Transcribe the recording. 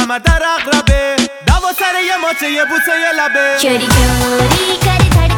در عقربه دوا سر یه ماچه یه بوسه یه لبه چوری چوری کاری